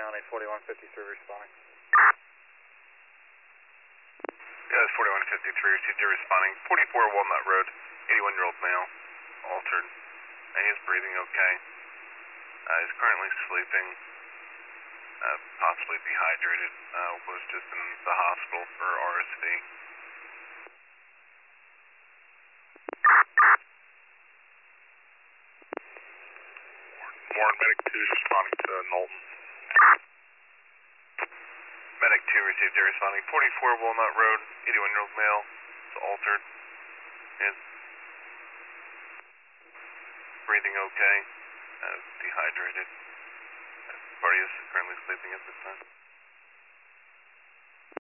County, 4153 responding. Yeah, it's 4153, received you responding. 44 Walnut Road, 81-year-old male, altered. He's breathing okay. He's currently sleeping, possibly dehydrated, was just in the hospital for RSV. Warren, Medic 2 is responding to Knowlton. Medic 2 received you responding. 44 Walnut Road, 81-year-old male, is altered. Is breathing okay, dehydrated. Party is currently sleeping at this time.